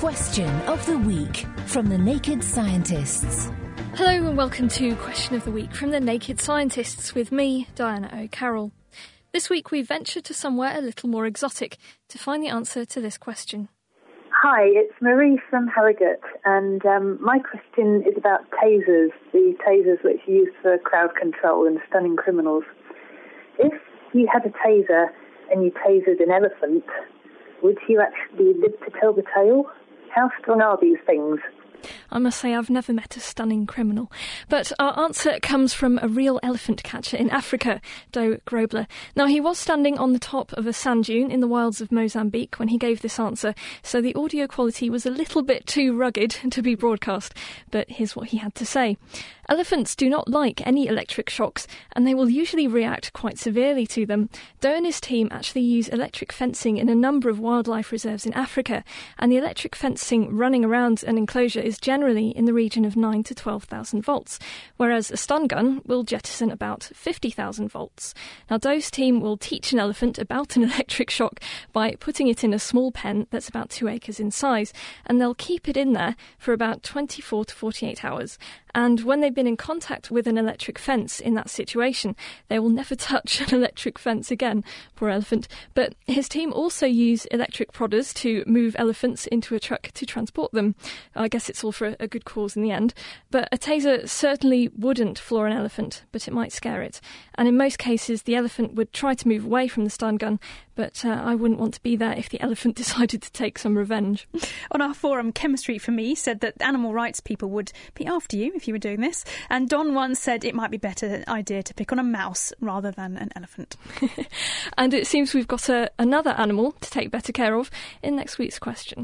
Question of the Week from the Naked Scientists. Hello and welcome to Question of the Week from the Naked Scientists with me, Diana O'Carroll. This week we venture to somewhere a little more exotic to find the answer to this question. Hi, it's Marie from Harrogate, and my question is about tasers, the tasers which are used for crowd control and stunning criminals. If you had a taser and you tasered an elephant, would you actually live to tell the tale? How strong are these things? I must say I've never met a stunning criminal. But our answer comes from a real elephant catcher in Africa, Do Grobler. Now, he was standing on the top of a sand dune in the wilds of Mozambique when he gave this answer, so the audio quality was a little bit too rugged to be broadcast. But here's what he had to say. Elephants do not like any electric shocks, and they will usually react quite severely to them. Do and his team actually use electric fencing in a number of wildlife reserves in Africa, and the electric fencing running around an enclosure is generally in the region of 9,000 to 12,000 volts, whereas a stun gun will jettison about 50,000 volts. Now, Do's team will teach an elephant about an electric shock by putting it in a small pen that's about 2 acres in size, and they'll keep it in there for about 24 to 48 hours. And when they've been in contact with an electric fence in that situation, they will never touch an electric fence again, poor elephant. But his team also use electric prodders to move elephants into a truck to transport them. I guess it's all for a good cause in the end. But a taser certainly wouldn't floor an elephant, but it might scare it. And in most cases, the elephant would try to move away from the stun gun, but I wouldn't want to be there if the elephant decided to take some revenge. On our forum, Chemistry for Me said that animal rights people would be after you if you were doing this. And Don once said it might be a better idea to pick on a mouse rather than an elephant. And it seems we've got another animal to take better care of in next week's question.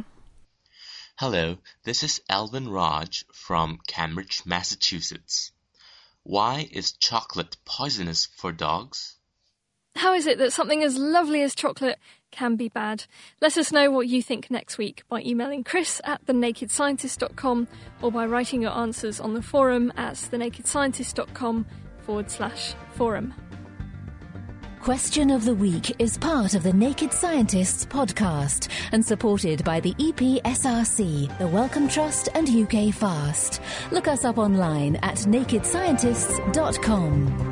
Hello, this is Alvin Raj from Cambridge, Massachusetts. Why is chocolate poisonous for dogs? How is it that something as lovely as chocolate can be bad? Let us know what you think next week by emailing chris@thenakedscientist.com or by writing your answers on the forum at thenakedscientist.com/forum. Question of the Week is part of the Naked Scientists podcast and supported by the EPSRC, the Wellcome Trust and UK Fast. Look us up online at nakedscientists.com.